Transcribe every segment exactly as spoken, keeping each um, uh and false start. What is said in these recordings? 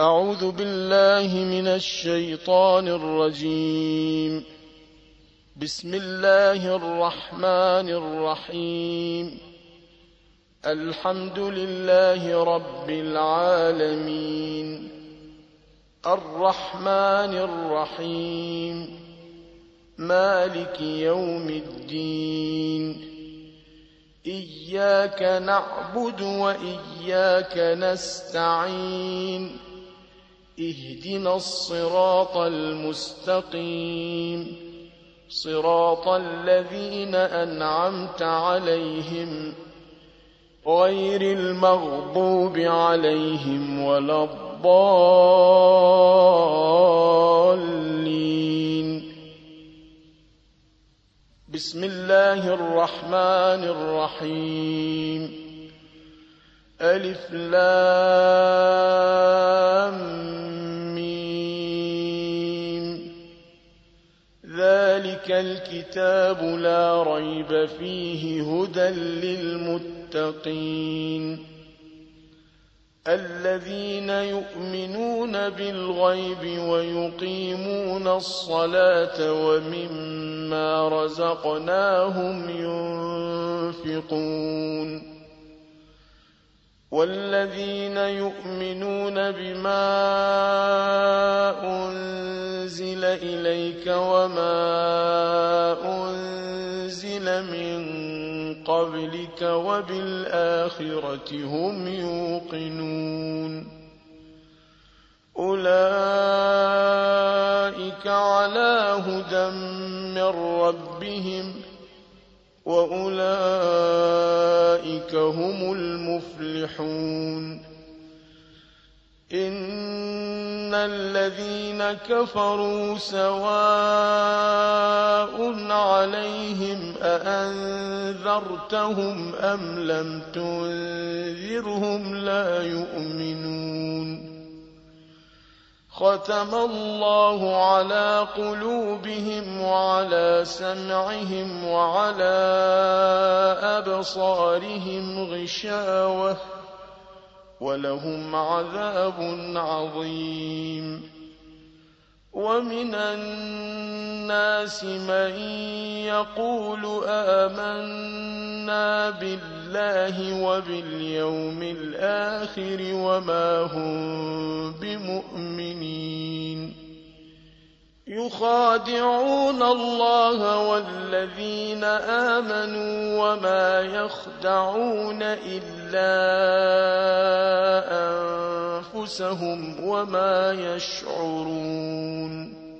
أعوذ بالله من الشيطان الرجيم. بسم الله الرحمن الرحيم. الحمد لله رب العالمين، الرحمن الرحيم، مالك يوم الدين. إياك نعبد وإياك نستعين. اهدنا الصراط المستقيم، صراط الذين أنعمت عليهم غير المغضوب عليهم ولا الضالين. بسم الله الرحمن الرحيم. ألف لام ميم. ذلك الكتاب لا ريب فيه هدى للمتقين الذين يؤمنون بالغيب ويقيمون الصلاة ومما رزقناهم ينفقون والذين يؤمنون بما أنزل إليك وما أنزل من قبلك وبالآخرة هم يوقنون. أولئك على هدى من ربهم وأولئك هم المفلحون. إن الذين كفروا سواء عليهم أأنذرتهم أم لم تنذرهم لا يؤمنون. ختم الله على قلوبهم وعلى سمعهم وعلى أبصارهم غشاوة ولهم عذاب عظيم. ومن الناس من يقول آمنا بالله وباليوم الآخر وما هم بمؤمنين. يخادعون الله والذين آمنوا وما يخدعون إلا أنفسهم وما يشعرون.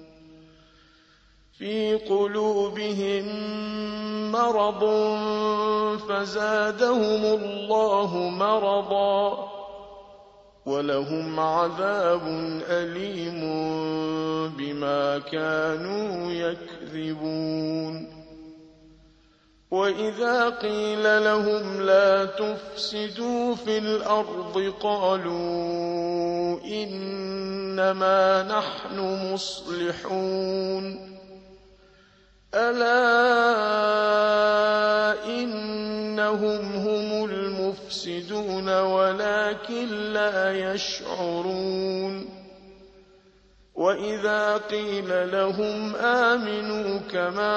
في قلوبهم مرض فزادهم الله مرضا ولهم عذاب أليم بما كانوا يكذبون. وإذا قيل لهم لا تفسدوا في الأرض قالوا إنما نحن مصلحون. ألا إنهم هم المفسدون ولكن لا يشعرون. وإذا قيل لهم آمنوا كما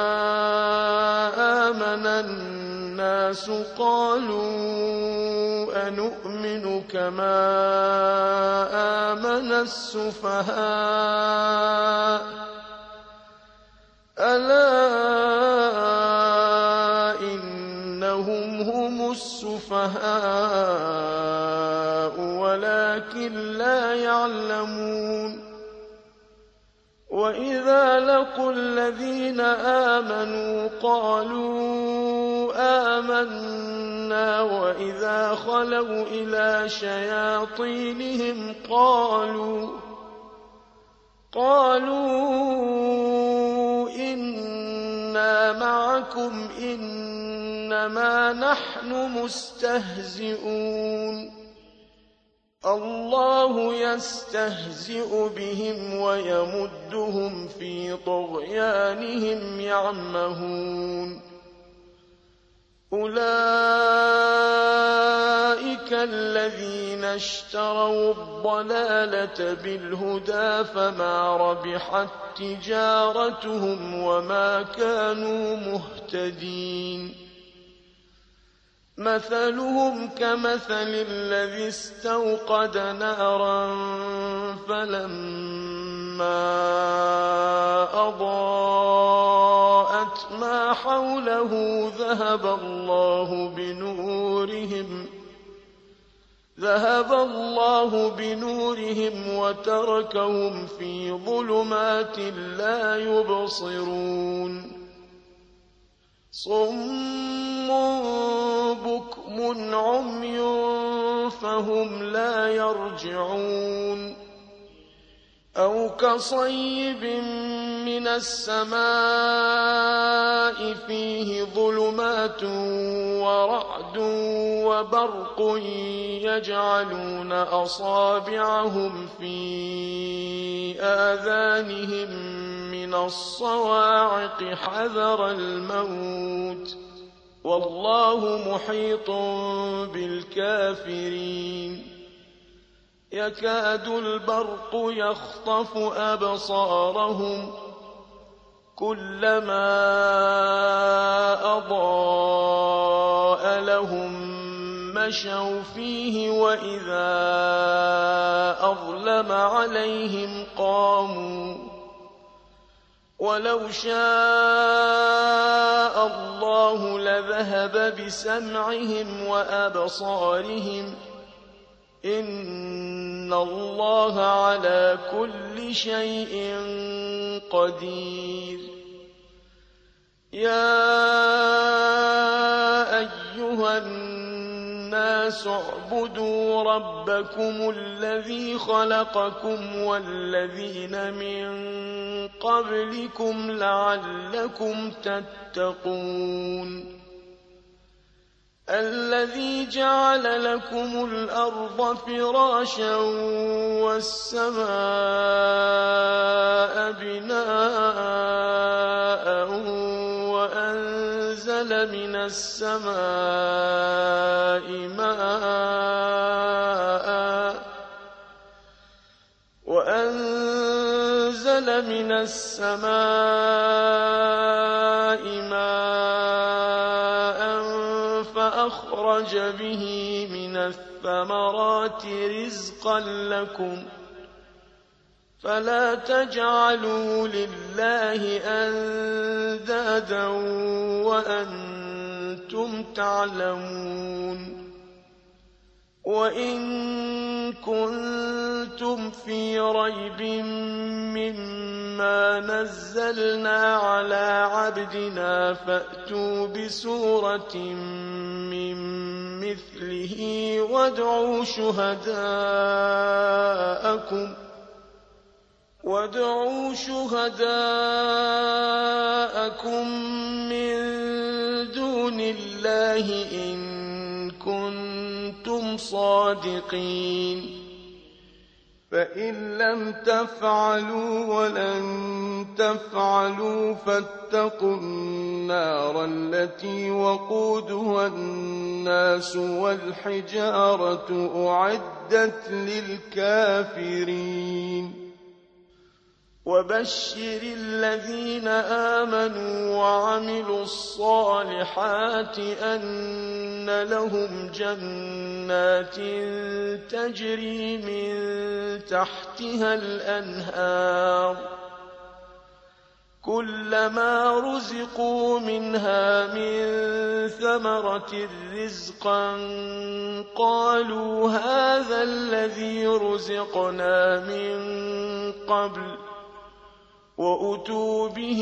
آمن الناس قالوا أنؤمن كما آمن السفهاء. ألا إنهم هم السفهاء ولكن لا يعلمون. وإذا لقوا الذين آمنوا قالوا آمنا وإذا خلوا إلى شياطينهم قالوا قالوا إنا معكم إنما نحن مستهزئون. الله يستهزئ بهم ويمدهم في طغيانهم يعمهون. أولئك أولئك الذين اشتروا الضلالة بالهدى فما ربحت تجارتهم وما كانوا مهتدين مثلهم كمثل الذي استوقد نارا فلما أضاءت ما حوله ذهب الله بنورهم ذهب الله بنورهم وتركهم في ظلمات لا يبصرون صم بكم عمي فهم لا يرجعون أو كصيب من السماء فيه ظلمات ورعد وبرق يجعلون أصابعهم في آذانهم من الصواعق حذر الموت والله محيط بالكافرين يكاد البرق يخطف أبصارهم كلما أضاء لهم مشوا فيه وإذا أظلم عليهم قاموا ولو شاء الله لذهب بسمعهم وأبصارهم إن الله على كل شيء قدير يا أيها الناس اعبدوا ربكم الذي خلقكم والذين من قبلكم لعلكم تتقون الذي جعل لكم الأرض فراشا والسماء بناء وأنزل من السماء ماء وأنزل من السماء ماء فأخرج به من الثمرات رزقا لكم فلا تجعلوا لله أندادا وأنتم تعلمون وإن كنتم في ريب مما نزلنا على عبدنا فأتوا بسورة من مثله وادعوا شهداءكم وادعوا شهداءكم من دون الله إن كنتم صادقين فإن لم تفعلوا ولن تفعلوا فاتقوا النار التي وقودها الناس والحجارة أعدت للكافرين وبشر الذين آمنوا وعملوا الصالحات أن لهم جنات تجري من تحتها الأنهار كلما رزقوا منها من ثمرة رزقا قالوا هذا الذي رزقنا من قبل وأتوا به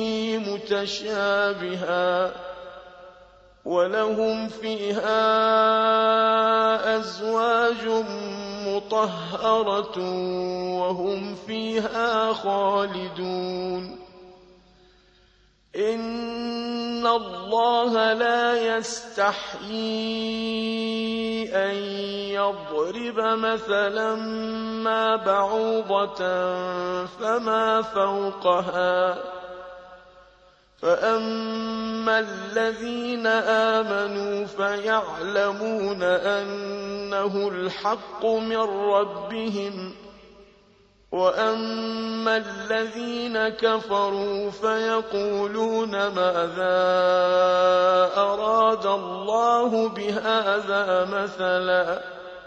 متشابها ولهم فيها أزواج مطهرة وهم فيها خالدون إن الله لا يستحيي أن يضرب مثلا ما بعوضة فما فوقها فأما الذين آمنوا فيعلمون أنه الحق من ربهم، وأما الذين كفروا فيقولون ماذا أراد الله بهذا مثلا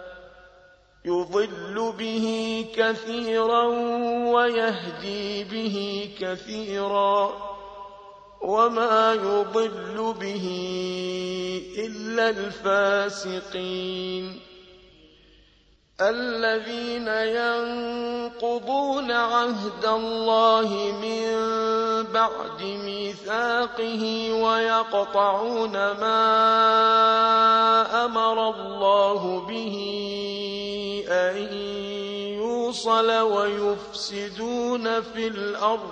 يضل به كثيرا ويهدي به كثيرا، وما يضل به إلا الفاسقين الذين ينقضون عهد الله من بعد ميثاقه ويقطعون ما أمر الله به أن يوصل ويفسدون في الأرض،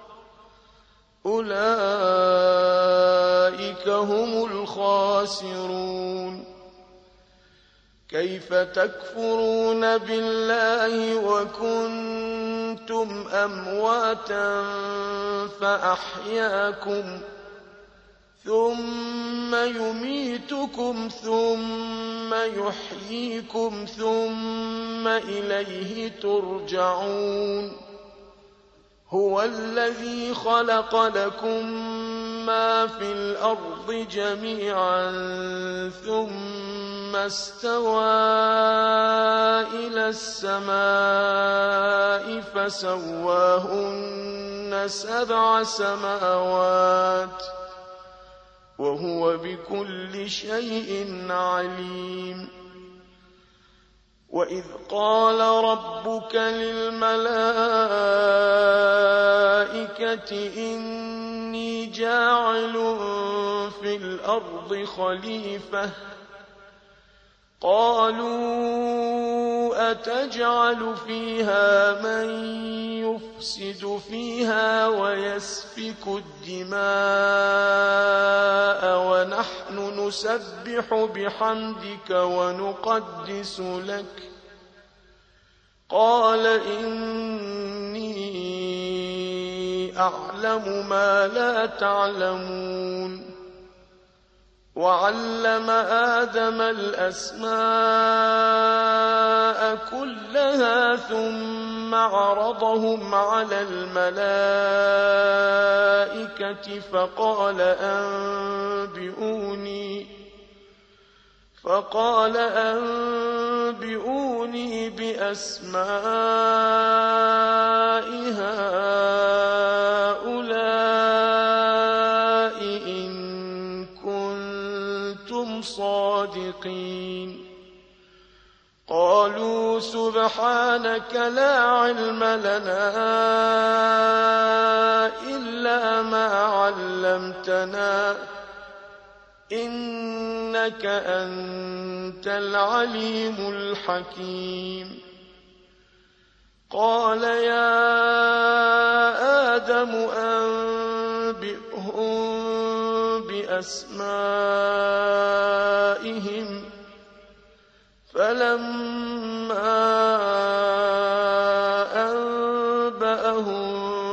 أولئك هم الخاسرون. كيف تكفرون بالله وكنتم أمواتا فأحياكم، ثم يميتكم ثم يحييكم ثم إليه ترجعون. هو الذي خلق لكم ما في الأرض جميعا ثم استوى إلى السماء فسواهن سبع سماوات وهو بكل شيء عليم. وإذ قال ربك للملائكة إني جاعل في الأرض خليفة، قالوا أتجعل فيها من يفسد فيها ويسفك الدماء ونحن نسبح بحمدك ونقدس لك، قال إني أعلم ما لا تعلمون. وعلم آدم الأسماء كلها ثم عرضهم على الملائكة فقال أنبئوني فقال أنبئوني بأسماء هؤلاء إن كنتم صادقين. قالوا سبحانك لا علم لنا إلا ما علمتنا إنك أنت العليم الحكيم. قال يا آدم أنبئهم بأسمائهم، فلما أنبأهم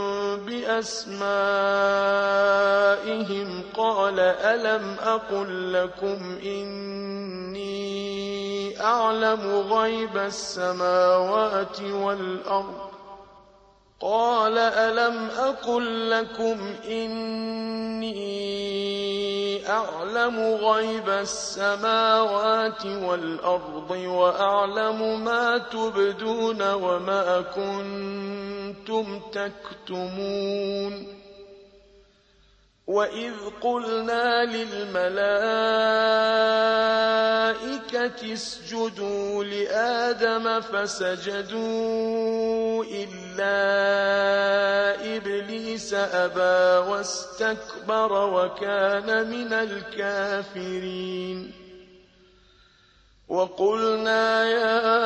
بأسمائهم قال ألم أقل لكم إني أعلم غيب السماوات والأرض قال ألم أقل لكم إني أعلم غيب السماوات والأرض وأعلم ما تبدون وما كنتم تكتمون. وإذ قلنا للملائكة اسجدوا لآدم فسجدوا إلا إبليس أبى واستكبر وكان من الكافرين. وقلنا يا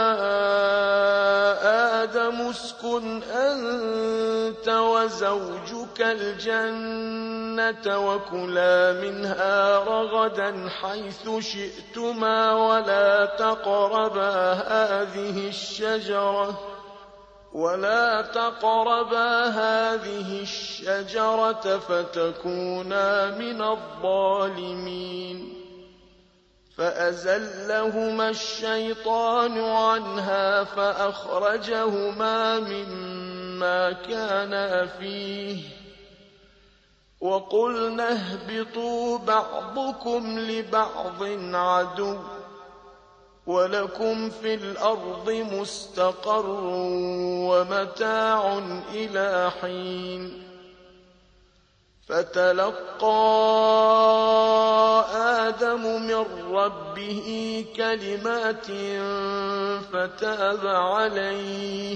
آدم اسكن أنت وزوجك الجنة وكلا منها رغدا حيث شئتما ولا تقربا هذه الشجرة ولا تقربا هذه الشجرة فتكونا من الظالمين فأزلهما الشيطان عنها فأخرجهما مما كانا فيه وقلنا اهبطوا بعضكم لبعض عدو ولكم في الأرض مستقر ومتاع إلى حين فتلقى آدم من ربه كلمات فتاب عليه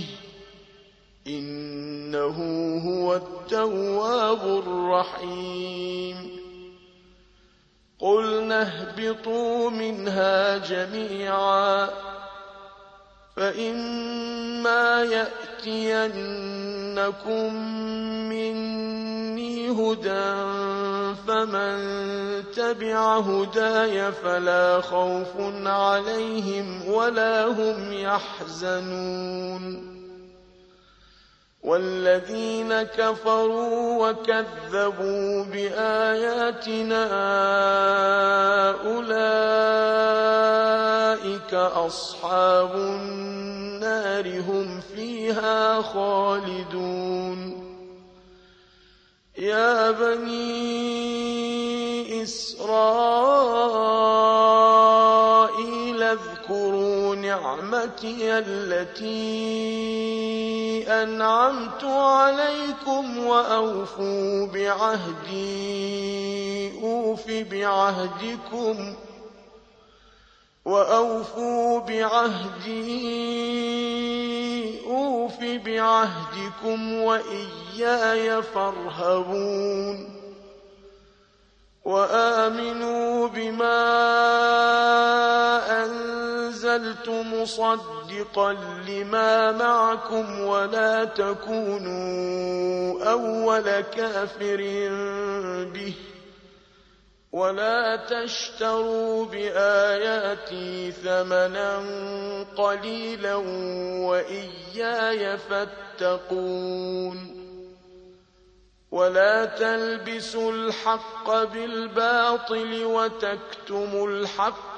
إنه هو التواب الرحيم قلنا اهبطوا منها جميعا فإما يأتينكم مني هدى فمن تبع هداي فلا خوف عليهم ولا هم يحزنون والذين كفروا وكذبوا بآياتنا أولئك أصحاب النار هم فيها خالدون يا بني إسرائيل اذكروا نعمتي التي أنعمت عليكم وأوفوا بعهدي أوف بعهدكم وأوفوا بعهدي أوف بعهدكم وإياي فارهبون وآمنوا بما أنزلت مصدقا لما معكم ولا تكونوا أول كافر به ولا تشتروا بآياتي ثمنا قليلا وإياي فاتقون ولا تلبسوا الحق بالباطل وتكتموا الحق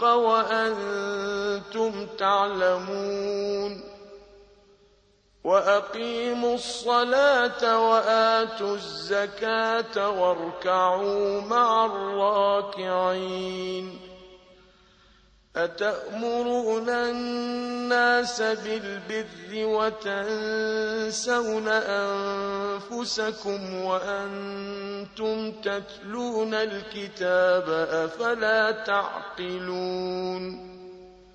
وأنتم تعلمون وأقيموا الصلاة وآتوا الزكاة واركعوا مع الراكعين أتأمرون الناس بالبر وتنسون أنفسكم وأنتم تتلون الكتاب أفلا تعقلون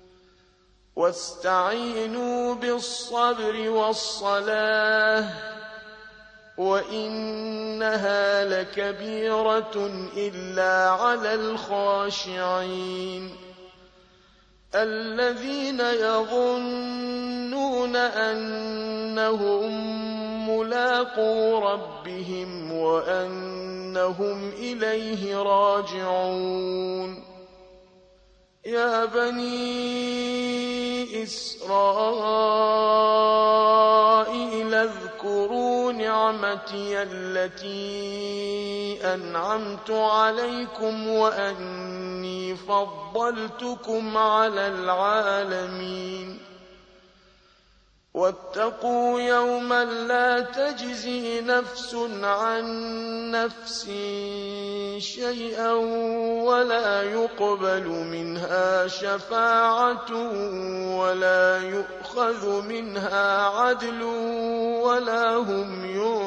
واستعينوا بالصبر والصلاة وإنها لكبيرة إلا على الخاشعين الذين يظنون أنهم ملاقو ربهم وأنهم إليه راجعون يا بني إسرائيل اذكروا نعمتي التي أنعمت عليكم وأني فضلتكم على العالمين واتقوا يوما لا تجزي نفس عن نفس شيئا ولا يقبل منها شفاعة ولا يؤخذ منها عدل ولا هم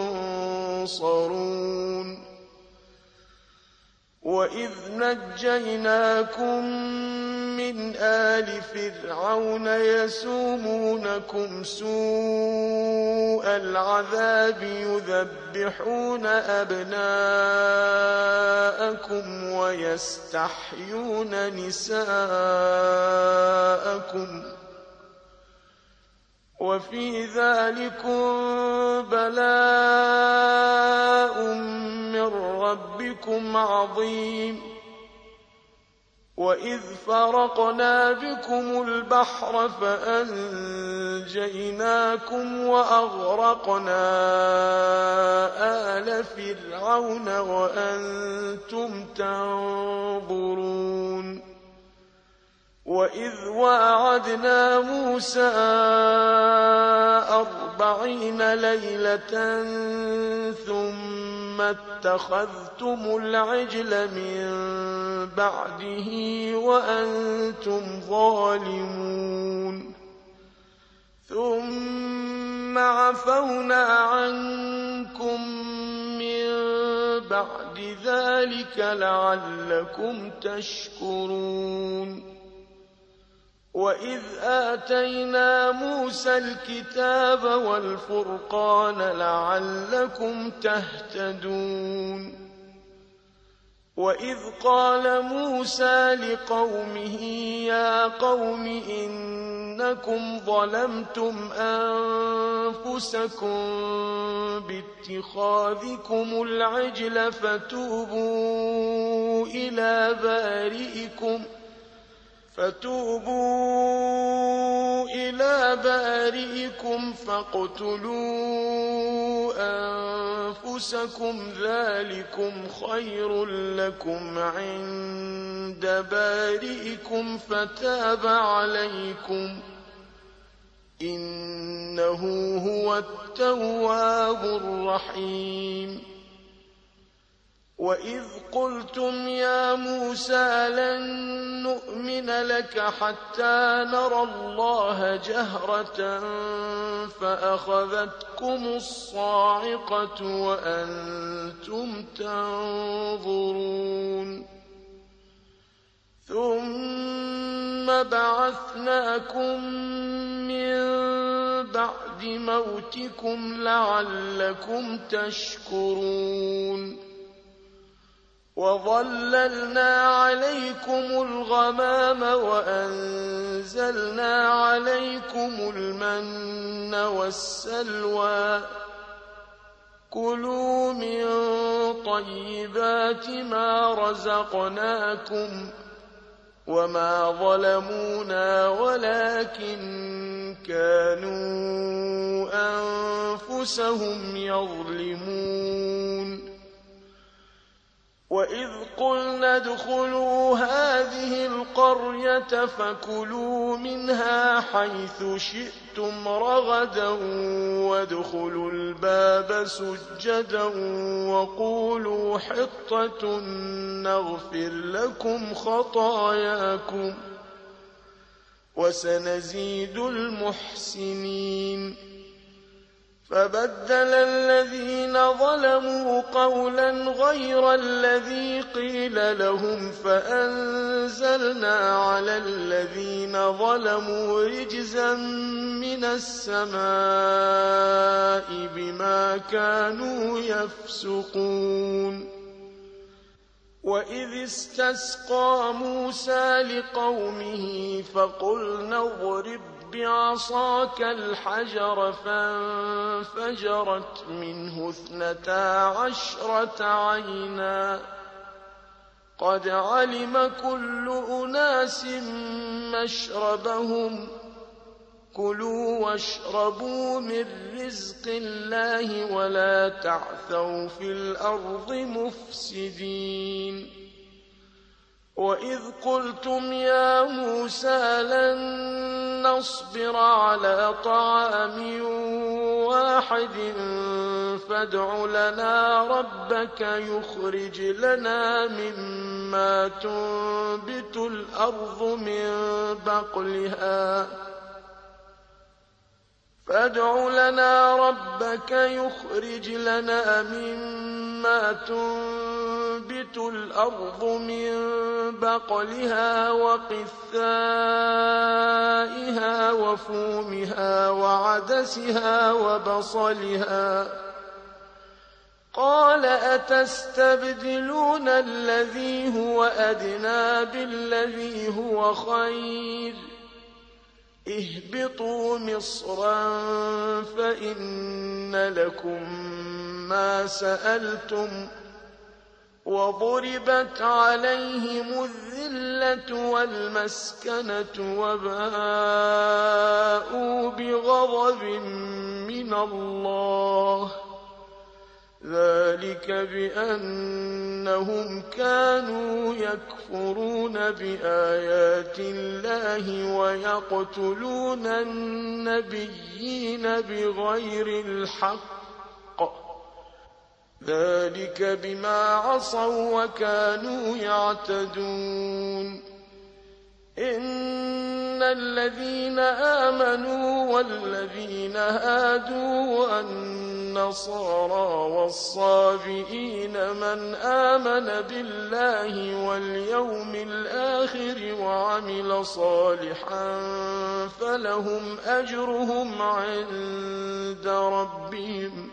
ينصرون وإذ نجيناكم من آل فرعون يسومونكم سوء العذاب يذبحون أبناءكم ويستحيون نساءكم وفي ذلكم بلاء من ربكم عظيم وإذ فرقنا بكم البحر فأنجيناكم وأغرقنا آل فرعون وأنتم تنظرون وإذ واعدنا موسى أربعين ليلة ثم اتخذتم العجل من بعده وأنتم ظالمون ثم عفونا عنكم من بعد ذلك لعلكم تشكرون وإذ آتينا موسى الكتاب والفرقان لعلكم تهتدون وإذ قال موسى لقومه يا قوم إنكم ظلمتم أنفسكم باتخاذكم العجل فتوبوا إلى بارئكم فتوبوا إلى بارئكم فاقتلوا أنفسكم ذلكم خير لكم عند بارئكم فتاب عليكم إنه هو التواب الرحيم وإذ قلتم يا موسى لن نؤمن لك حتى نرى الله جهرة فأخذتكم الصاعقة وأنتم تنظرون ثم بعثناكم من بعد موتكم لعلكم تشكرون وظللنا عليكم الغمام وأنزلنا عليكم المن والسلوى كلوا من طيبات ما رزقناكم وما ظلمونا ولكن كانوا أنفسهم يظلمون وإذ قلنا ادخلوا هذه القرية فكلوا منها حيث شئتم رغدا وادخلوا الباب سجدا وقولوا حطة نغفر لكم خطاياكم وسنزيد المحسنين فبدل الذين ظلموا قولا غير الذي قيل لهم فأنزلنا على الذين ظلموا رجزا من السماء بما كانوا يفسقون وإذ استسقى موسى لقومه فقلنا اضرب بعصاك الحجر فانفجرت منه اثنتا عشرة عينا قد علم كل أناس مشربهم كلوا واشربوا من رزق الله ولا تعثوا في الأرض مفسدين وإذ قلتم يا موسى لن نصبر على طعام واحد فادع لنا ربك يخرج لنا مما تنبت الأرض من بقلها فادع لنا ربك يخرج لنا مما تنبت الأرض من بقلها وقثائها وفومها وعدسها وبصلها قال أتستبدلون الذي هو أدنى بالذي هو خير اهبطوا مصرا فإن لكم ما سألتم وضربت عليهم الذلة والمسكنة وباءوا بغضب من الله ذلك بأنهم كانوا يكفرون بآيات الله ويقتلون النبيين بغير الحق ذلك بما عصوا وكانوا يعتدون إن الذين آمنوا والذين هادوا والنصارى والصابئين من آمن بالله واليوم الآخر وعمل صالحا فلهم أجرهم عند ربهم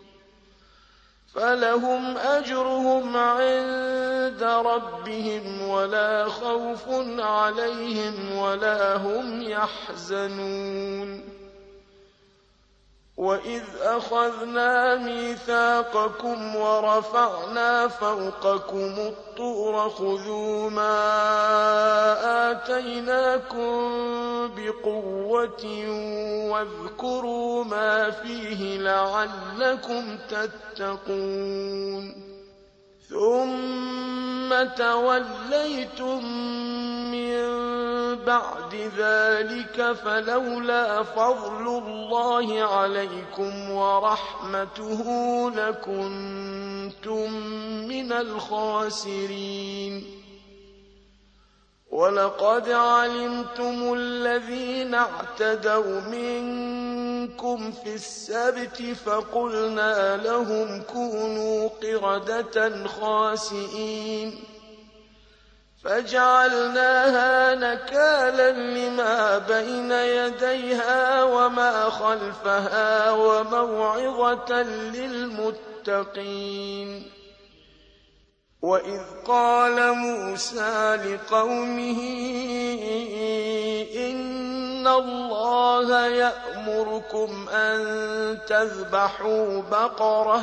فلهم أجرهم عند ربهم ولا خوف عليهم ولا هم يحزنون وإذ أخذنا ميثاقكم ورفعنا فوقكم الطور خذوا ما آتيناكم بقوة واذكروا ما فيه لعلكم تتقون ثم توليتم من بعد ذلك فلولا فضل الله عليكم ورحمته لكنتم من الخاسرين ولقد علمتم الذين اعتدوا منكم في السبت فقلنا لهم كونوا قردة خاسئين فجعلناها نكالا لما بين يديها وما خلفها وموعظة للمتقين وإذ قال موسى لقومه إن الله يأمركم أن تذبحوا بقرة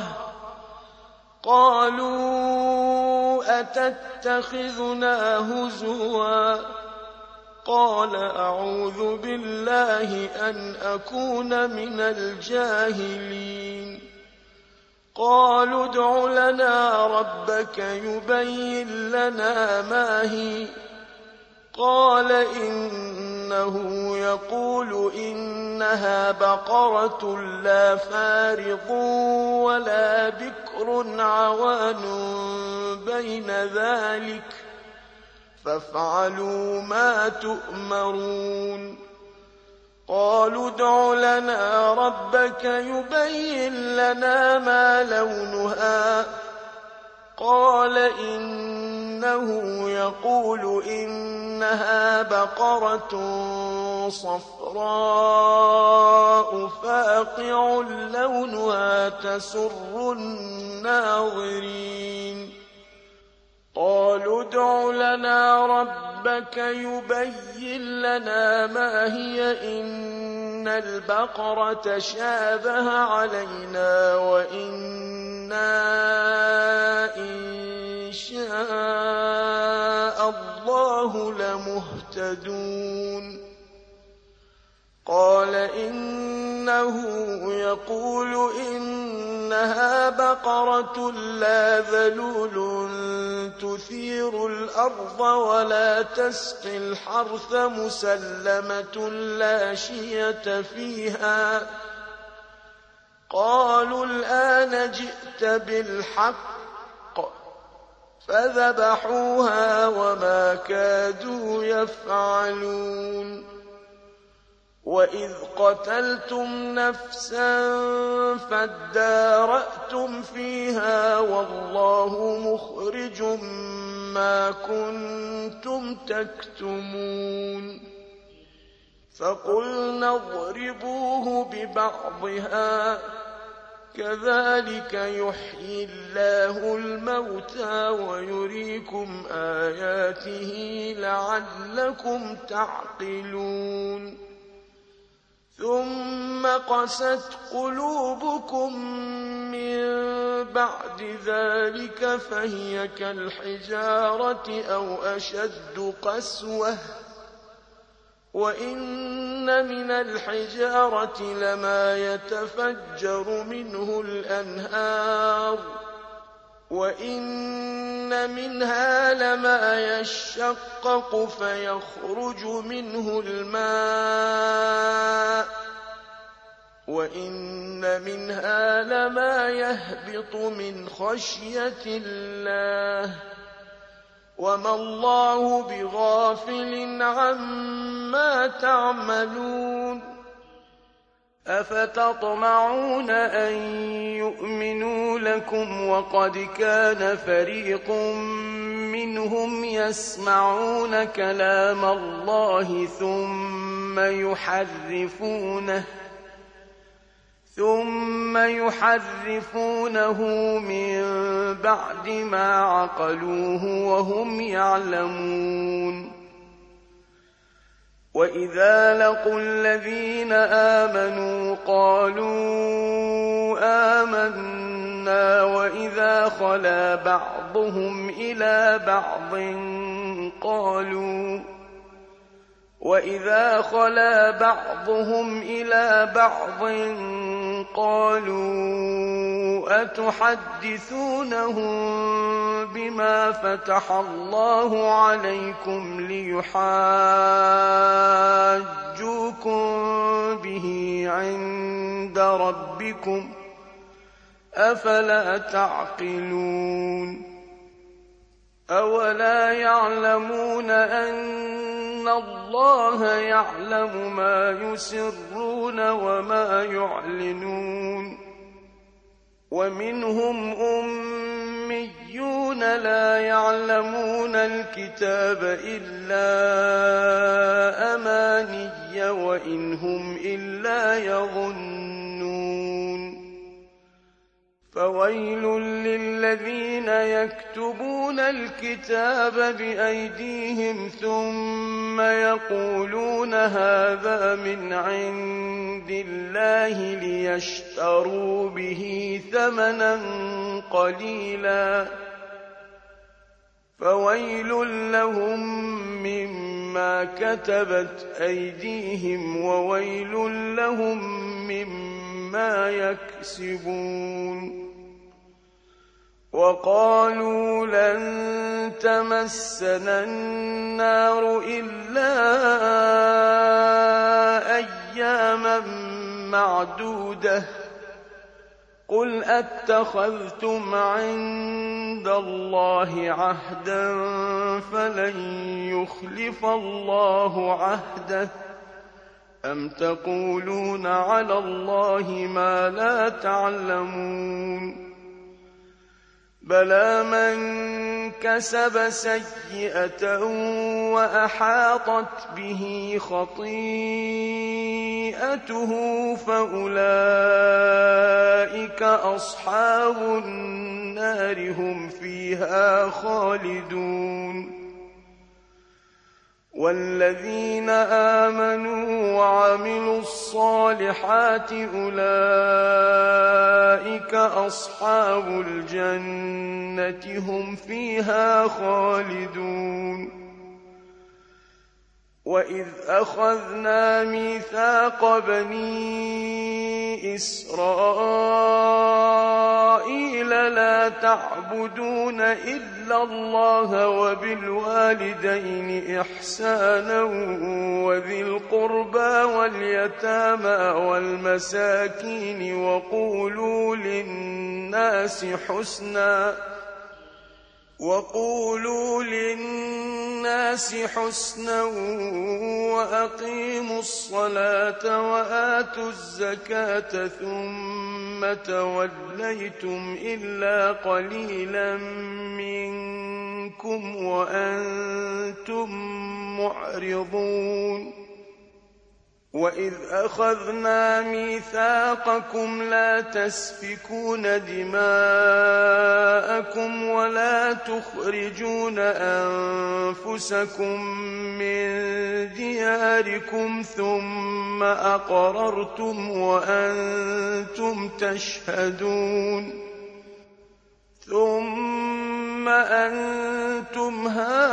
قالوا أتتخذنا هزوا قال أعوذ بالله أن أكون من الجاهلين قالوا ادع لنا ربك يبين لنا ما هي قال إنه يقول إنها بقرة لا فارض ولا بكر عوان بين ذلك فافعلوا ما تؤمرون قالوا ادع لنا ربك يبين لنا ما لونها قال إنه يقول إنها بقرة صفراء فاقع لونها تسر الناظرين قالوا ادع لنا ربك يبين لنا ما هي إن البقرة شابه علينا وإنا إن شاء الله لمهتدون قال إنه يقول إنها بقرة لا ذلول تثير الأرض ولا تسقي الحرث مسلمة لا شية فيها قالوا الآن جئت بالحق فذبحوها وما كادوا يفعلون وإذ قتلتم نفسا فادارأتم فيها والله مخرج ما كنتم تكتمون فقلنا اضربوه ببعضها كذلك يحيي الله الموتى ويريكم آياته لعلكم تعقلون ثم قست قلوبكم من بعد ذلك فهي كالحجارة أو أشد قسوة وإن من الحجارة لما يتفجر منه الأنهار وإن منها لما يشقق فيخرج منه الماء وإن منها لما يهبط من خشية الله وما الله بغافل عما تعملون أفتطمعون أن يؤمنوا لكم وقد كان فريق منهم يسمعون كلام الله ثم يحرفونه ثم يحرفونه من بعد ما عقلوه وهم يعلمون وإذا لقوا الذين آمنوا قالوا آمنا وإذا خلا بعضهم إلى بعض قالوا وإذا خلا بعضهم إلى بعض قالوا أتحدثونهم بما فتح الله عليكم ليحاجوكم به عند ربكم أفلا تعقلون أولا يعلمون أن الله يعلم ما يسرون وما يعلنون ومنهم أميون لا يعلمون الكتاب إلا أماني وإن هم إلا يظنون فويل للذين يكتبون الكتاب بأيديهم ثم يقولون هذا من عند الله ليشتروا به ثمنا قليلا فويل لهم مما كتبت أيديهم وويل لهم مما يكسبون وقالوا لن تمسنا النار إلا أياما معدودة قل أتخذتم عند الله عهدا فلن يخلف الله عهده أم تقولون على الله ما لا تعلمون بلى من كسب سيئة وأحاطت به خطيئته فأولئك أصحاب النار هم فيها خالدون والذين آمنوا وعملوا الصالحات أولئك أصحاب الجنة هم فيها خالدون وإذ أخذنا ميثاق بني إسرائيل لا تعبدون إلا الله وبالوالدين إحسانا وذي القربى واليتامى والمساكين وقولوا للناس حسنا وقولوا للناس حسنا وأقيموا الصلاة وآتوا الزكاة ثم توليتم إلا قليلا منكم وأنتم معرضون وَإِذْ أَخَذْنَا مِيثَاقَكُمْ لَا تَسْفِكُونَ دِمَاءَكُمْ وَلَا تُخْرِجُونَ أَنفُسَكُم مِّن دِيَارِكُمْ ثُمَّ أَقْرَرْتُمْ وَأَنتُمْ تَشْهَدُونَ ثُمَّ أَنتُمْ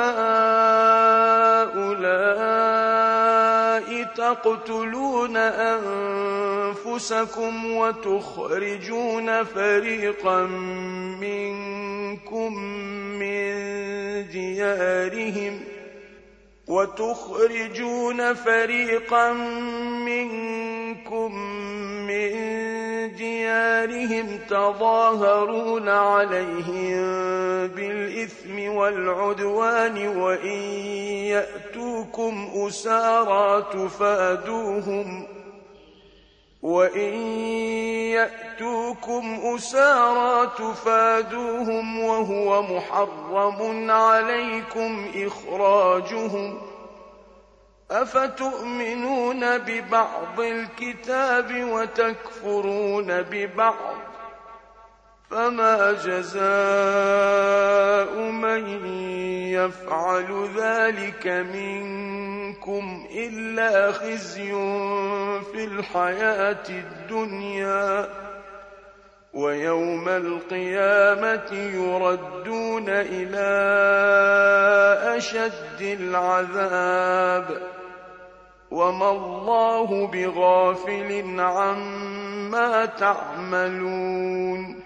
هَٰؤُلَاءِ تَقْتُلُونَ أَنفُسَكُمْ وَتُخْرِجُونَ فَرِيقًا مِّنكُم مِّن دِيَارِهِمْ وَتُخْرِجُونَ فَرِيقًا مِّنكُم مِّن دِيَارِهِمْ تَظَاهَرُونَ عَلَيْهِم بِالْإِثْمِ وَالْعُدْوَانِ وَإِن يَأْتُوكُمْ أُسَارَىٰ تُفَادُوهُمْ وَإِن يَأْتُوكُمْ أُسَارَىٰ تُفَادُوهُمْ وَهُوَ مُحَرَّمٌ عَلَيْكُمْ إِخْرَاجُهُمْ ۚ أَفَتُؤْمِنُونَ بِبَعْضِ الْكِتَابِ وَتَكْفُرُونَ بِبَعْضٍ ۚ فَمَا جَزَاءُ مَن يَفْعَلُ ذَٰلِكَ مِنكُمْ إِلَّا خِزْيٌ فِي الْحَيَاةِ الدُّنْيَا ۖ وَيَوْمَ الْقِيَامَةِ يُرَدُّونَ إِلَىٰ أَشَدِّ الْعَذَابِ ۗ وَمَا اللَّهُ بِغَافِلٍ عَمَّا تَعْمَلُونَ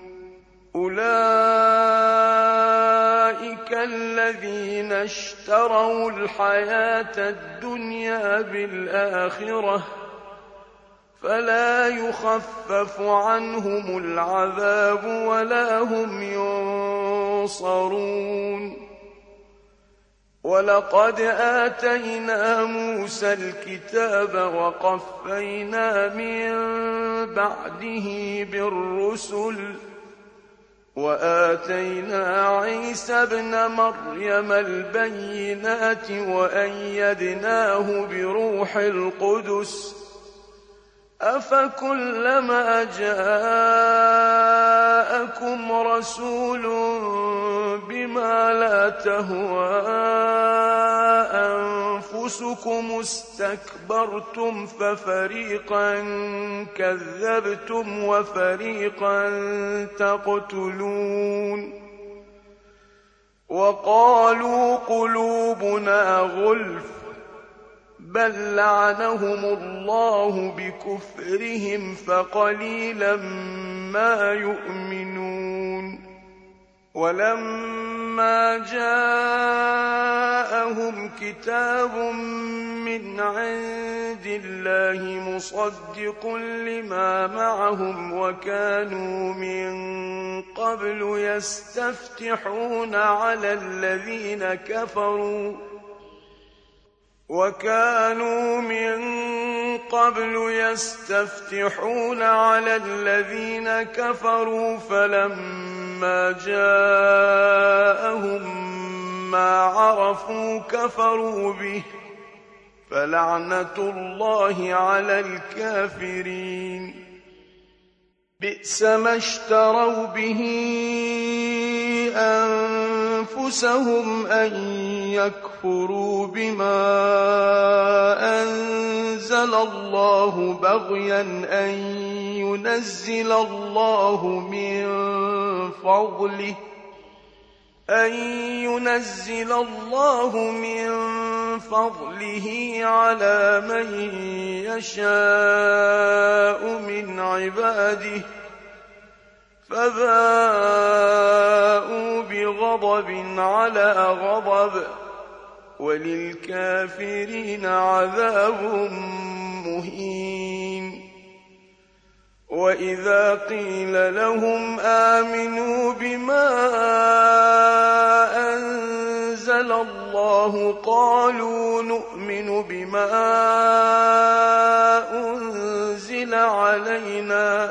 أُولَٰئِكَ الَّذِينَ اشْتَرَوُا الْحَيَاةَ الدُّنْيَا بِالْآخِرَةِ ۖ فَلَا يُخَفَّفُ عَنْهُمُ الْعَذَابُ وَلَا هُمْ يُنصَرُونَ وَلَقَدْ آتَيْنَا مُوسَى الْكِتَابَ وَقَفَّيْنَا مِن بَعْدِهِ بِالرُّسُلِ ۖ وَآتَيْنَا عِيسَى ابْنَ مَرْيَمَ الْبَيِّنَاتِ وَأَيَّدْنَاهُ بِرُوحِ الْقُدُسِ ۗ أَفَكُلَّمَا جَاءَكُمْ رَسُولٌ بِمَا لَا تَهْوَىٰ أَنفُسُكُمُ اسْتَكْبَرْتُمْ فَفَرِيقًا كَذَّبْتُمْ وَفَرِيقًا تَقْتُلُونَ وَقَالُوا قُلُوبُنَا غُلْفٌ بَل لَّعَنَهُمُ اللَّهُ بِكُفْرِهِمْ فَقَلِيلًا مَّا يُؤْمِنُونَ وَلَمَّا جَاءَهُمْ كِتَابٌ مِّنْ عِندِ اللَّهِ مُصَدِّقٌ لِّمَا مَعَهُمْ وَكَانُوا مِن قَبْلُ يَسْتَفْتِحُونَ عَلَى الَّذِينَ كَفَرُوا وَكَانُوا مِن قَبْلُ يَسْتَفْتِحُونَ عَلَى الَّذِينَ كَفَرُوا فَلَمَّا جَاءَهُم مَّا عَرَفُوا كَفَرُوا بِهِ ۚ فَلَعْنَةُ اللَّهِ عَلَى الْكَافِرِينَ بِئْسَ مَا اشْتَرَوْا بِهِ أَنفُسَهُمْ أَن يَكْفُرُوا بِمَا أَنزَلَ اللَّهُ بَغْيًا أَن يُنَزِّلَ اللَّهُ مِن فَضْلِهِ أَن يُنَزِّلَ اللَّهُ مِن فَضْلِهِ عَلَىٰ مَن يَشَاءُ مِنْ عِبَادِهِ ۖ فَبَاءُوا بِغَضَبٍ عَلَىٰ غَضَبٍ ۚ وَلِلْكَافِرِينَ عَذَابٌ مُّهِينٌ وَإِذَا قِيلَ لَهُمْ آمِنُوا بِمَا أَنزَلَ اللَّهُ قَالُوا نُؤْمِنُ بِمَا أُنزِلَ عَلَيْنَا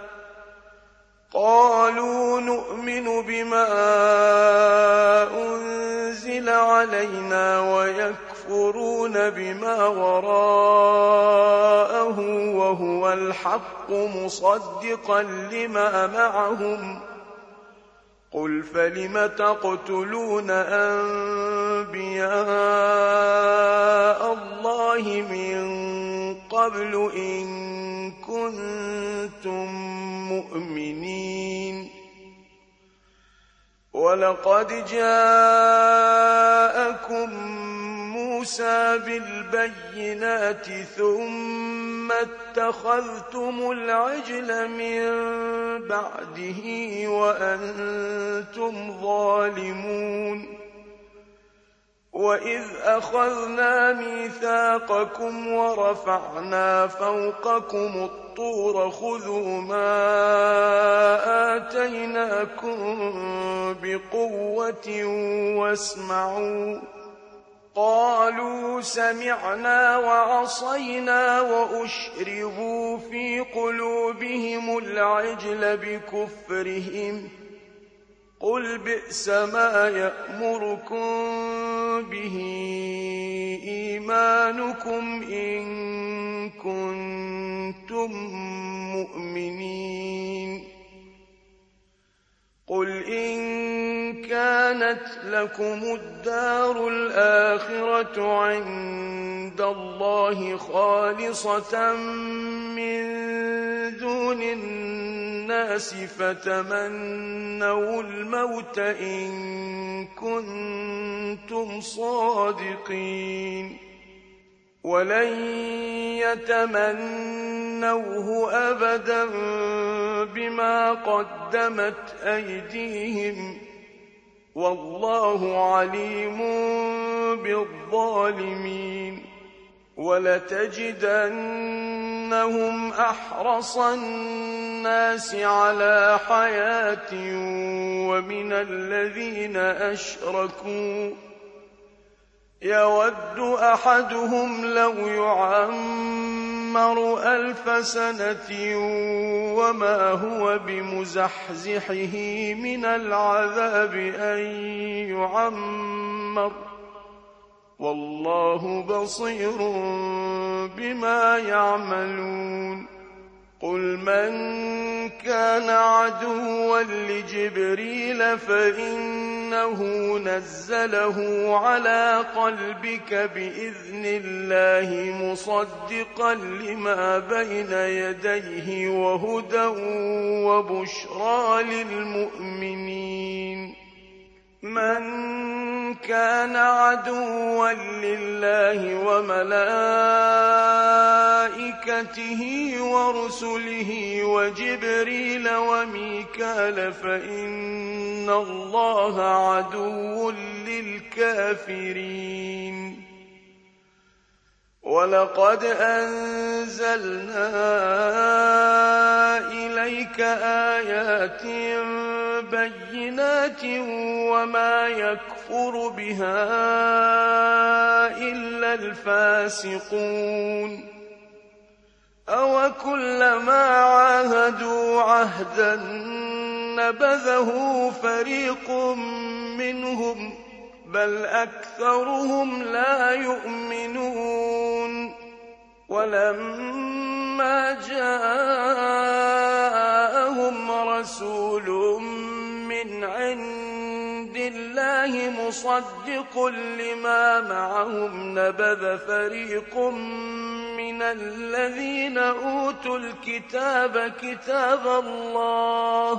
قالوا نؤمن بما أنزل علينا ويكفرون يكفرون بما وراءه وهو الحق مصدقا لما معهم قل فلم تقتلون أنبياء الله من قبل إن كنتم مؤمنين ولقد جاءكم موسى بالبينات ثم اتخذتم العجل من بعده وأنتم ظالمون وإذ أخذنا ميثاقكم ورفعنا فوقكم الطور خذوا ما آتيناكم بقوة واسمعوا قالوا سمعنا وعصينا وأشربوا في قلوبهم العجل بكفرهم قل بئس ما يأمركم به إيمانكم إن كنتم مؤمنين قل إن كانت لكم الدار الآخرة عند الله خالصة من دون الناس فتمنوا الموت إن كنتم صادقين ولن يتمنوه أبدا بما قدمت أيديهم والله عليم بالظالمين ولتجدنهم أحرص الناس على حياة ومن الذين أشركوا يود أحدهم لو يعمر ألف سنة وما هو بمزحزحه من العذاب أن يعمر والله بصير بما يعملون قل من كان عدوا لجبريل فإنه نزله على قلبك بإذن الله مصدقا لما بين يديه وهدى وبشرى للمؤمنين من كان عدوا لله وملائكته ورسله وجبريل وميكال فإن الله عدو للكافرين ولقد أنزلنا إليك آيات بينات وما يكفر بها إلا الفاسقون أو كلما عاهدوا عهدا نبذه فريق منهم بل أكثرهم لا يؤمنون ولما جاءهم رسول من عند الله مصدق لما معهم نبذ فريق من الذين أوتوا الكتاب كتاب الله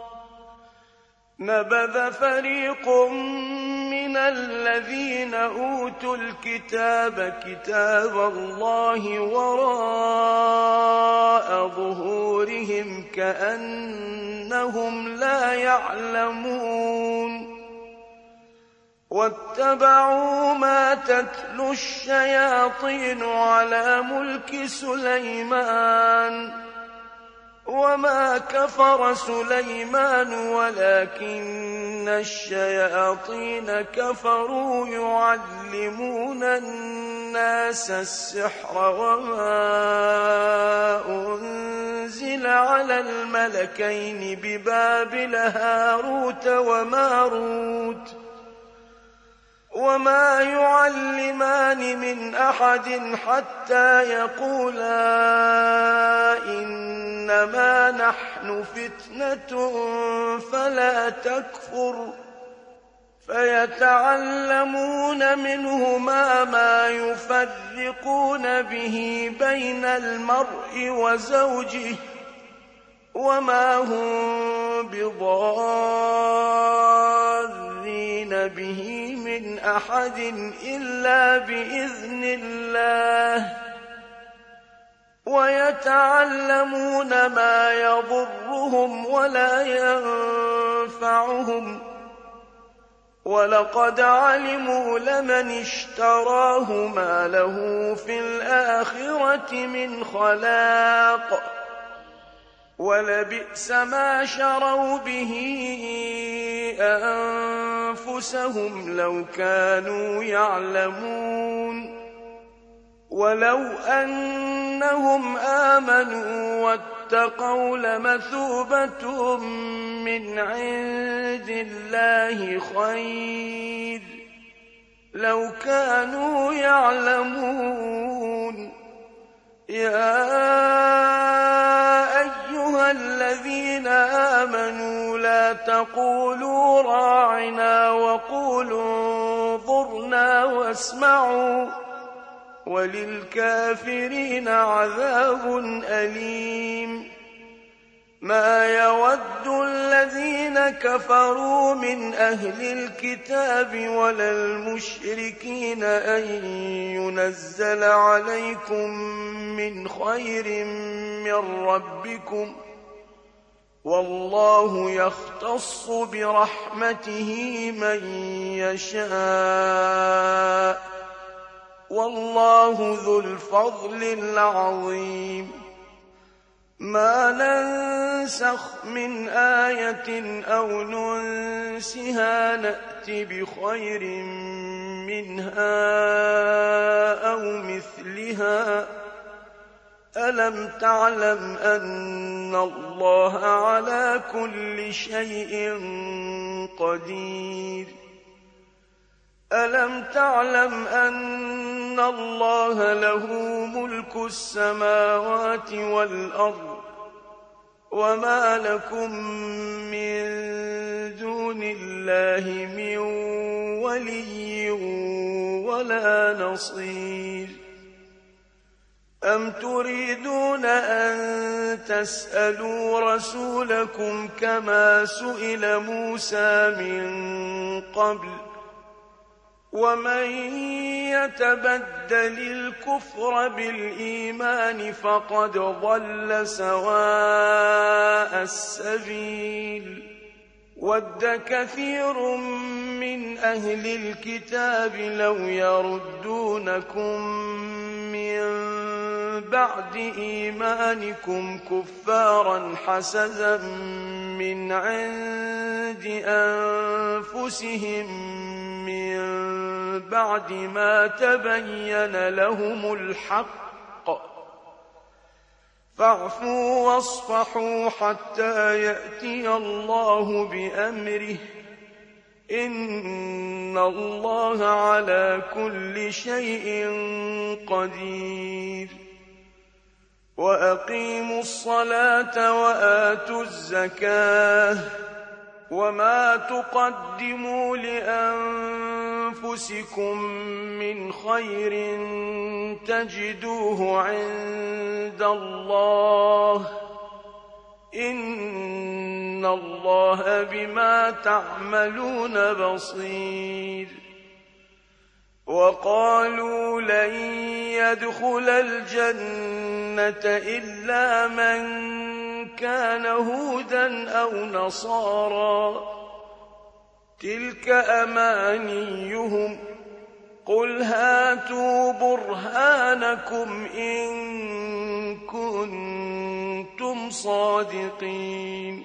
نبذ فريق من الذين أوتوا الكتاب كتاب الله وراء ظهورهم كأنهم لا يعلمون واتبعوا ما تتلو الشياطين على ملك سليمان وما كفر سليمان ولكن الشياطين كفروا يعلمون الناس السحر وما أنزل على الملكين ببابل هاروت وماروت وما يعلمان من أحد حتى يقولا إنما نحن فتنة فلا تكفر فيتعلمون منهما ما يفرقون به بين المرء وزوجه وما هم بضارين به من أحد إلا بإذن الله ويتعلمون ما يضرهم ولا ينفعهم ولقد علموا لمن اشتراه ما له في الآخرة من خلاق ولبئس ما شروا به أنفسهم لو كانوا يعلمون ولو أنهم آمنوا واتقوا لمثوبة من عند الله خير لو كانوا يعلمون يا أيها الذين آمنوا لا تقولوا راعنا وقولوا انظرنا واسمعوا وللكافرين عذاب أليم ما يود الذين كفروا من أهل الكتاب ولا المشركين أن ينزل عليكم من خير من ربكم والله يختص برحمته من يشاء والله ذو الفضل العظيم ما ننسخ من آية أو ننسها نأت بخير منها أو مثلها ألم تعلم أن الله على كل شيء قدير ألم تعلم أن الله له ملك السماوات والأرض وما لكم من دون الله من ولي ولا نصير أم تريدون أن تسألوا رسولكم كما سئل موسى من قبل ومن يتبدل الكفر بالإيمان فقد ضل سواء السبيل ود كثير من أهل الكتاب لو يردونكم من بعد إيمانكم كفارا حسدا من عند أنفسهم من بعد ما تبين لهم الحق فاعفوا واصفحوا حتى يأتي الله بأمره إن الله على كل شيء قدير وأقيموا الصلاة وآتوا الزكاة وما تقدموا لأنفسكم من خير تجدوه عند الله إن الله بما تعملون بصير وقالوا لن يدخل الجنة إلا من كان هودا أو نصارى تلك أمانيهم قل هاتوا برهانكم إن كنتم صادقين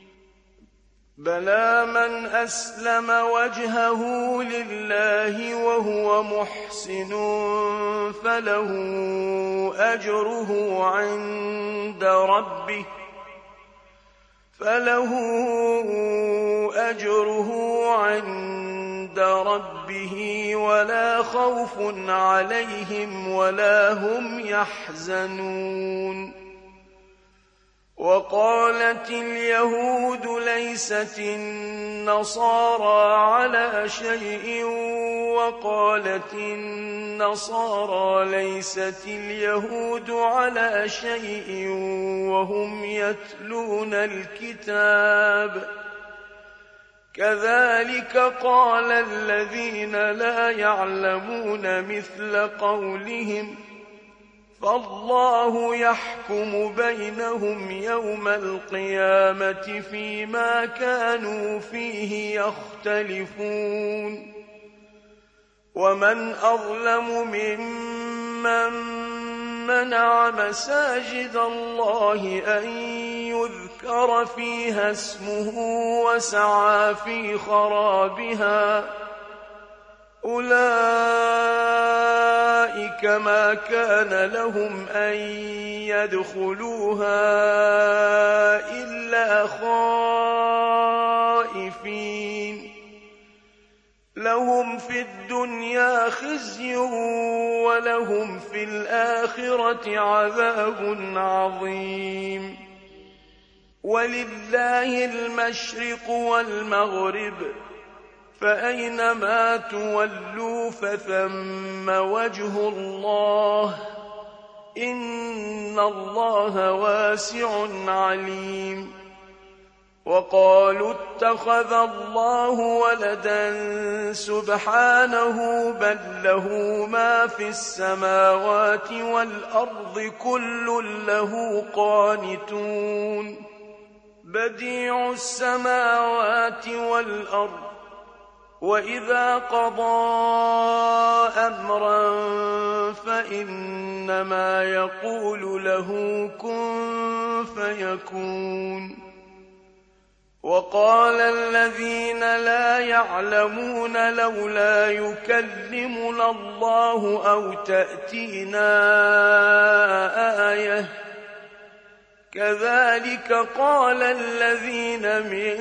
بلى من أسلم وجهه لله وهو محسن فله أجره عند ربه فله أجره عند ربه ولا خوف عليهم ولا هم يحزنون. وقالت اليهود ليست النصارى على شيء وقالت النصارى ليست اليهود على شيء وهم يتلون الكتاب كذلك قال الذين لا يعلمون مثل قولهم فالله يحكم بينهم يوم القيامة فيما كانوا فيه يختلفون. ومن أظلم ممن منع مساجد الله أن يذكر فيها اسمه وسعى في خرابها أولئك ما كان لهم أن يدخلوها إلا خائفين لهم في الدنيا خزي ولهم في الآخرة عذاب عظيم. ولله المشرق والمغرب فأينما تولوا فثم وجه الله إن الله واسع عليم. وقالوا اتخذ الله ولدا سبحانه بل له ما في السماوات والأرض كل له قانتون بديع السماوات والأرض وإذا قضى أمرا فإنما يقول له كن فيكون. وقال الذين لا يعلمون لولا يكلمنا الله أو تأتينا آية كذلك قال الذين من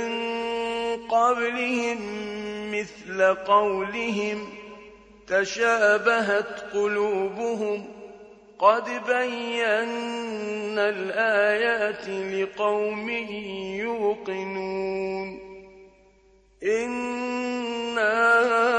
قبلهم مثل قولهم تشابهت قلوبهم قد بينا الآيات لقوم يوقنون. إنا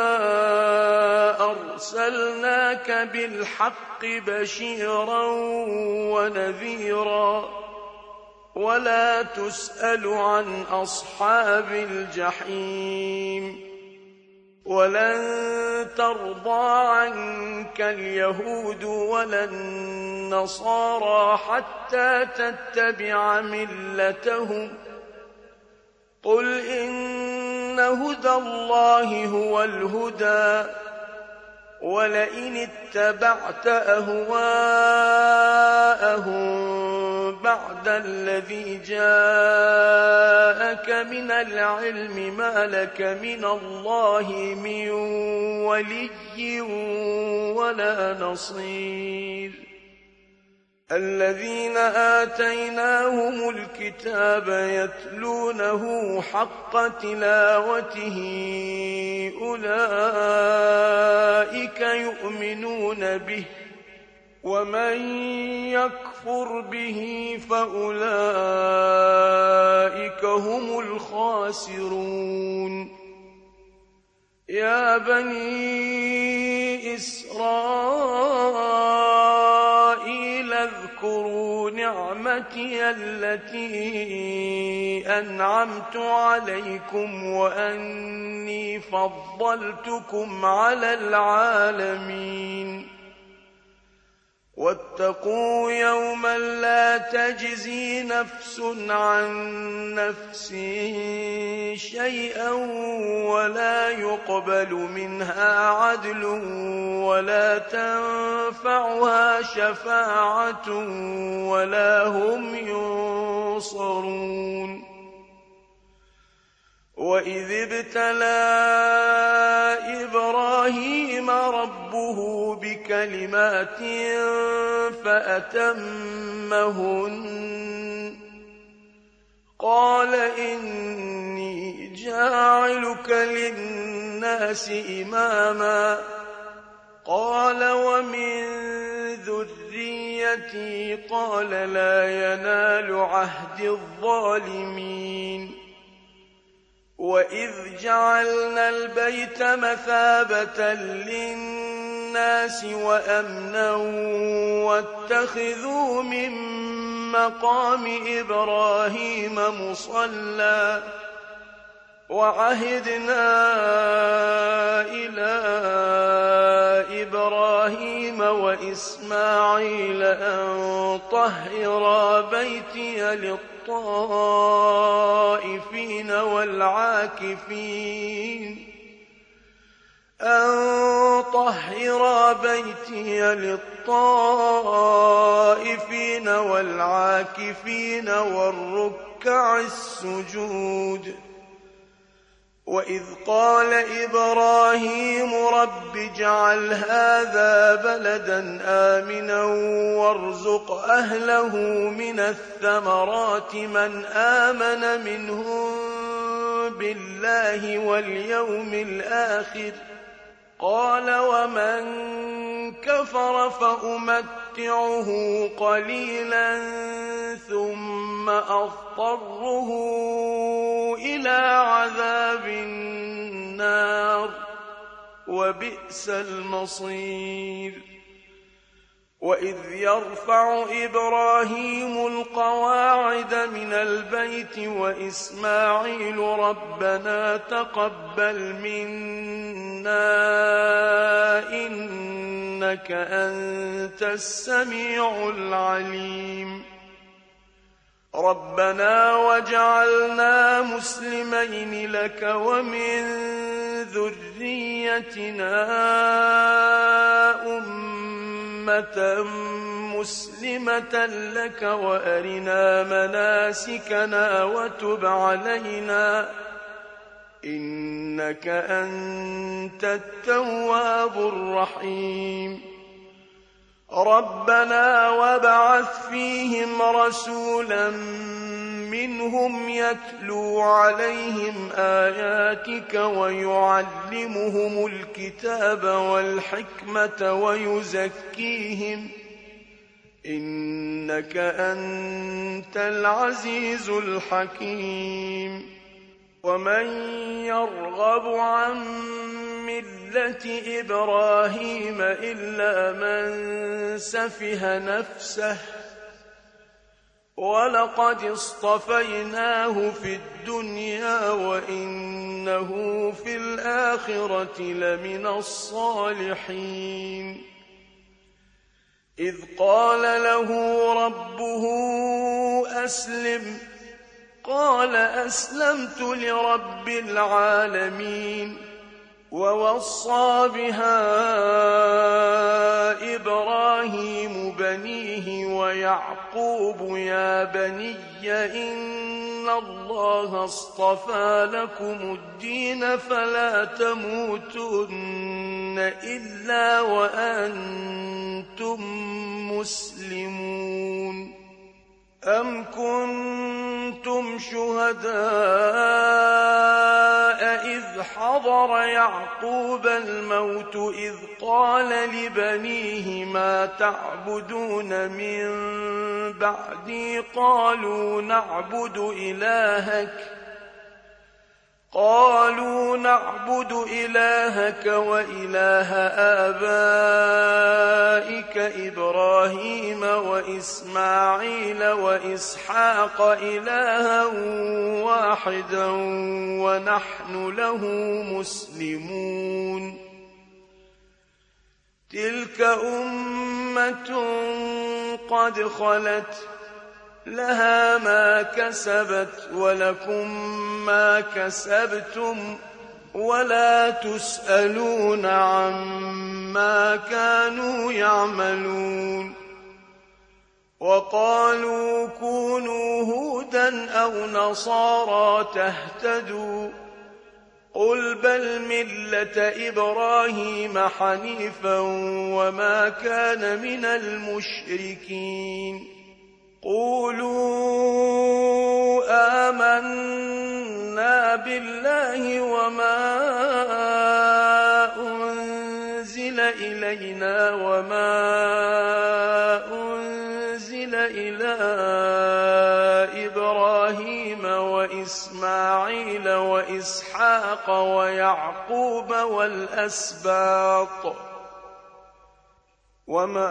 أرسلناك بالحق بشيرا ونذيرا ولا تسأل عن أصحاب الجحيم. ولن ترضى عنك اليهود ولا النصارى حتى تتبع ملتهم قل إن هدى الله هو الهدى ولئن اتبعت أهواءهم بعد الذي جاءك من العلم ما لك من الله من ولي ولا نصير. الذين آتيناهم الكتاب يتلونه حق تلاوته أولئك يؤمنون به ومن يكفر به فأولئك هم الخاسرون. يا بني إسرائيل اذكروا نعمتي التي أنعمت عليكم وأني فضلتكم على العالمين. واتقوا يوما لا تجزي نفس عن نفس شيئا ولا يقبل منها عدل ولا تنفعها شفاعة ولا هم ينصرون. وإذ ابتلى إبراهيم ربه بكلمات فأتمهن قال إني جاعلك للناس للناس إماما قال ومن ذريتي قال لا ينال عهد الظالمين وإذ جعلنا البيت مثابة للناس وأمنا واتخذوا من مقام إبراهيم مصلى وعهدنا إلى إبراهيم وإسماعيل أن طهرا بيتي للطائفين والعاكفين أن طهرا بيتي للطائفين والعاكفين والركع السجود وإذ قال إبراهيم رب اجعل هذا بلدا آمنا وارزق أهله من الثمرات من آمن منهم بالله واليوم الآخر قال ومن كفر فأمتعه قليلا ثم أضطره إلى عذاب النار وبئس المصير وإذ يرفع إبراهيم القواعد من البيت وإسماعيل ربنا تقبل منا إنك أنت السميع العليم ربنا وجعلنا مسلمين لك ومن ذريتنا أمة مسلمة لك وأرنا مناسكنا وتب علينا إنك أنت التواب الرحيم ربنا وابعث فيهم رسولا منهم يتلو عليهم آياتك ويعلمهم الكتاب والحكمة ويزكيهم إنك أنت العزيز الحكيم ومن يرغب عن ملة إبراهيم إلا من سفه نفسه ولقد اصطفيناه في الدنيا وإنه في الآخرة لمن الصالحين إذ قال له ربه أسلم قال أسلمت لرب العالمين ووصى بها إبراهيم بنيه ويعقوب يا بني إن الله اصطفى لكم الدين فلا تموتن إلا وأنتم مسلمون أم كنتم شهداء إذ حضر يعقوب الموت إذ قال لبنيه ما تعبدون من بعدي قالوا نعبد إلهك قالوا نعبد إلهك وإله آبائك إبراهيم وإسماعيل وإسحاق إلها واحدا ونحن له مسلمون تلك أمة قد خلت لها ما كسبت ولكم ما كسبتم ولا تسألون عما كانوا يعملون وقالوا كونوا هودا أو نصارى تهتدوا قل بل ملة إبراهيم حنيفا وما كان من المشركين قولوا آمنا بالله وما إلينا وما أنزل إلى إبراهيم وإسماعيل وإسحاق ويعقوب والأسباط وما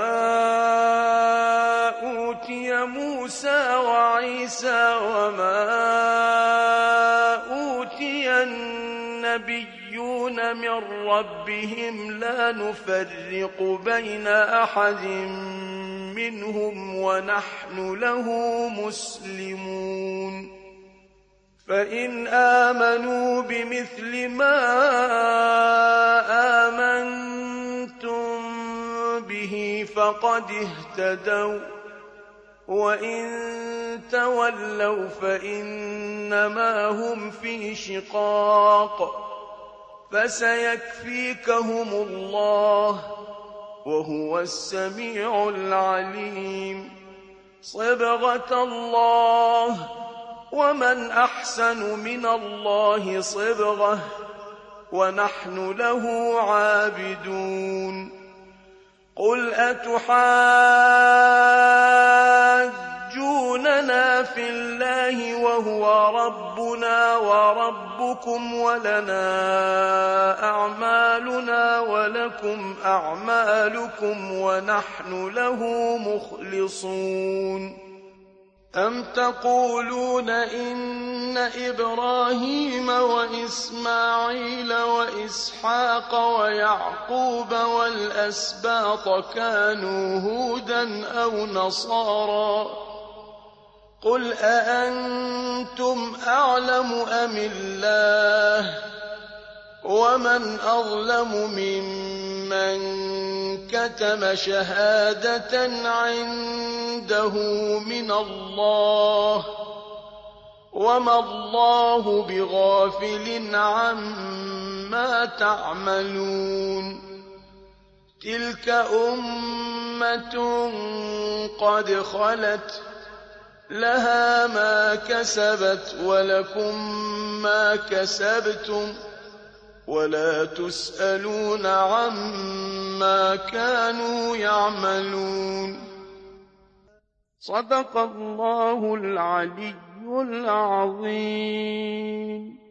أوتي موسى وعيسى وما أوتي النبيون من ربهم لا نفرق بين أحد منهم ونحن له مسلمون فإن آمنوا بمثل ما آمنتم به فقد اهتدوا وإن تولوا فإنما هم في شقاق فسيكفيكهم الله وهو السميع العليم صبغة الله ومن أحسن من الله صبغة ونحن له عابدون قل أتحاجوننا في الله وهو ربنا وربكم ولنا أعمالنا ولكم أعمالكم ونحن له مخلصون أم تقولون إن إبراهيم وإسماعيل وإسحاق ويعقوب والأسباط كانوا هودا أو نصارى قل أأنتم أعلم أم الله ومن أظلم ممن كتم شهادة عنده من الله وما الله بغافل عما تعملون تلك أمة قد خلت لها ما كسبت ولكم ما كسبتم ولا تسألون عما كانوا يعملون صدق الله العلي العظيم.